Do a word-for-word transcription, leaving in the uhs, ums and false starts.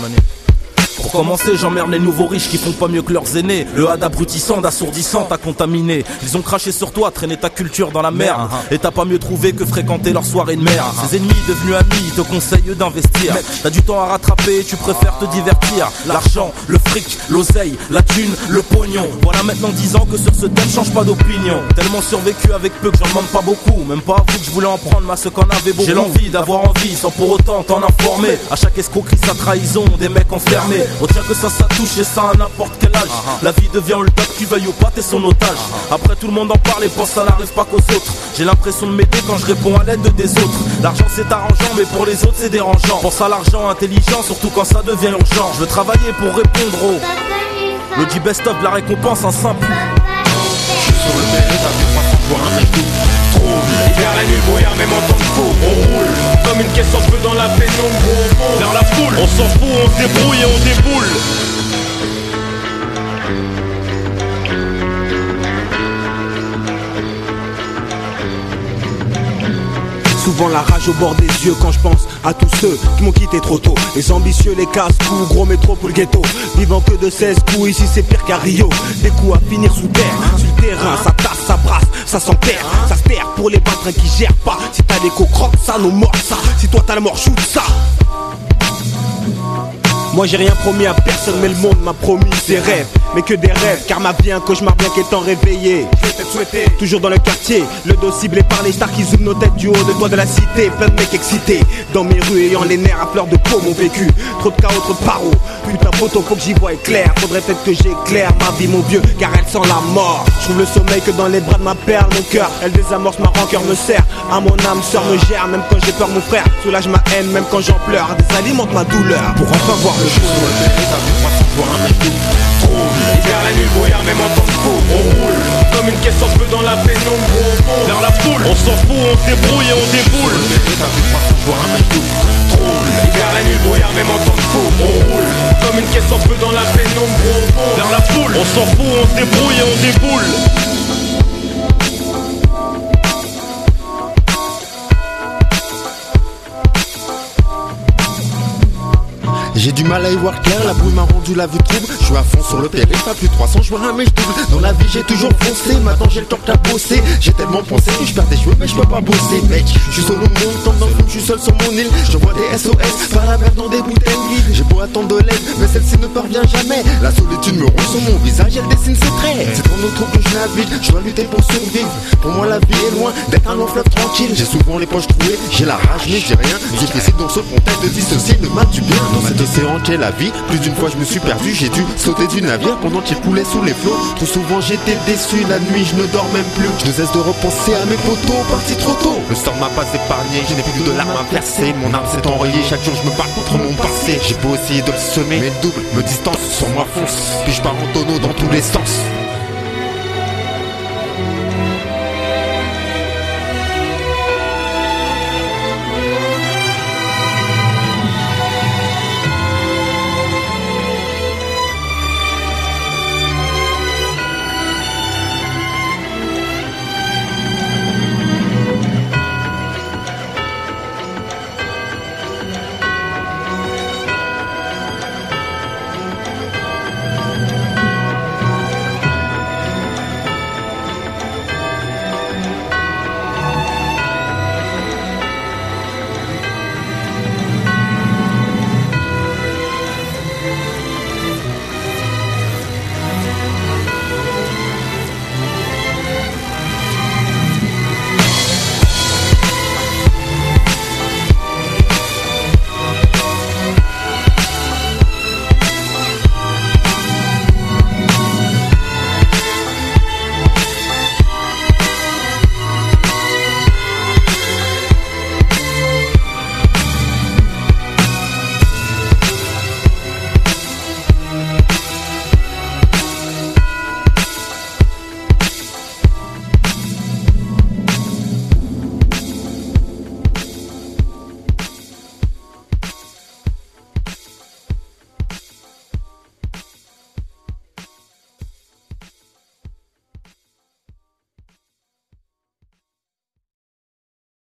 Mani. Pour commencer, j'emmerde les nouveaux riches qui font pas mieux que leurs aînés. Le had abrutissant, d'assourdissant, t'a contaminé. Ils ont craché sur toi, traîné ta culture dans la merde. Et t'as pas mieux trouvé que fréquenter leur soirée de merde. Ces ennemis devenus amis, te conseillent d'investir. T'as du temps à rattraper, tu préfères te divertir. L'argent, le fric, l'oseille, la thune, le pognon. Voilà maintenant dix ans que sur ce thème, change pas d'opinion. Tellement survécu avec peu que j'en demande pas beaucoup. Même pas à vous que je voulais en prendre, mais à ceux qu'en avaient beaucoup. J'ai l'envie d'avoir envie, sans pour autant t'en informer. À chaque escroquerie, sa trahison, des mecs enfermés. Retiens que ça, ça touche et ça à n'importe quel âge. La vie devient le top, tu veuilles ou pas, t'es son otage. Après tout le monde en parle et pense ça n'arrive pas qu'aux autres. J'ai l'impression de m'aider quand je réponds à l'aide des autres. L'argent c'est arrangeant mais pour les autres c'est dérangeant. Pense à l'argent intelligent surtout quand ça devient urgent. Je veux travailler pour répondre au le G-Best-of, la récompense en simple. J'suis sur le terrain, t'as vu pas sans voir un mec tout trouble. L'hiver, la nuit, le brouillard, même en temps de fou. On roule comme une caisse en feu dans la pénombre. On vers la foule, on s'en fout, on se débrouille et on déboule. Souvent la rage au bord des yeux quand je pense à tous ceux qui m'ont quitté trop tôt. Les ambitieux, les casse-coups, gros métro pour le ghetto. Vivant que de seize coups, ici c'est pire qu'à Rio. Des coups à finir sous terre, sur le terrain, ça tasse, ça brasse, ça s'enterre. Ça se perd pour les patrons qui gèrent pas. Si t'as des co-crocs, ça nous mord ça. Si toi t'as la mort, shoot ça. Moi j'ai rien promis à personne mais le monde m'a promis des rêves. Mais que des rêves, car ma vie un cauchemar bien qu'étant réveillé. Toujours dans le quartier, le dos ciblé par les stars qui zooment nos têtes du haut de toit de la cité. Plein de mecs excités, dans mes rues ayant les nerfs à fleur de peau m'ont vécu. Trop de chaos, trop de paro, putain photo faut que j'y voie clair. Faudrait peut-être que j'éclaire ma vie mon vieux, car elle sent la mort. Je trouve le sommeil que dans les bras de ma perle, mon cœur. Elle désamorce ma rancœur, me serre, à mon âme sœur me gère. Même quand j'ai peur mon frère, soulage ma haine, même quand j'en pleure. Désalimente ma douleur, pour enfin voir le jour. L'hiver, la nuit, le brouillard, même en temps de fou. On roule comme une caisse en feu dans la pénombre. Vers la foule, on s'en fout, on se débrouille et on déboule. L'hiver, la nuit, le brouillard, même en temps de fou. On roule comme une caisse en feu dans la pénombre. Vers la foule, on s'en fout, on se débrouille et on déboule. J'ai du mal à y voir clair, la brume m'a rendu la vue trouble. Je suis à fond sur le périph', à plus de trois cents joueurs, mais je double. Dans la vie j'ai toujours foncé, maintenant j'ai le temps qu'à bosser. J'ai tellement pensé que je perds des cheveux mais je peux pas bosser, mec. Je suis solo monde, tombe dans le film, je suis seul sur mon île. Je vois des S O S, par la mer dans des bouteilles vides. J'ai beau attendre de l'aide, mais celle-ci ne parvient jamais. La solitude me roule sur mon visage, elle dessine ses traits. C'est dans notre que je navigue, je dois lutter pour survivre. Pour moi la vie est loin d'être un long fleuve tranquille. J'ai souvent les poches trouées, j'ai la rage mais j'ai rien. Difficile dans ce contexte de dissocier le mal du bien. Dans cet océan qu'est la vie, plus d'une fois je me suis perdu. J'ai dû sauter du navire pendant qu'il coulait sous les flots. Trop souvent j'étais déçu, la nuit je ne dors même plus. Je ne cesse de repenser à mes potos partis trop tôt. Le sort m'a pas épargné, je n'ai plus que de larmes à verser. Mon âme s'est enrayée, chaque jour je me bats contre mon passé. J'ai beau essayer de le semer, mais le double me distance, sur moi fonce. Puis je pars en tonneau dans tous les sens.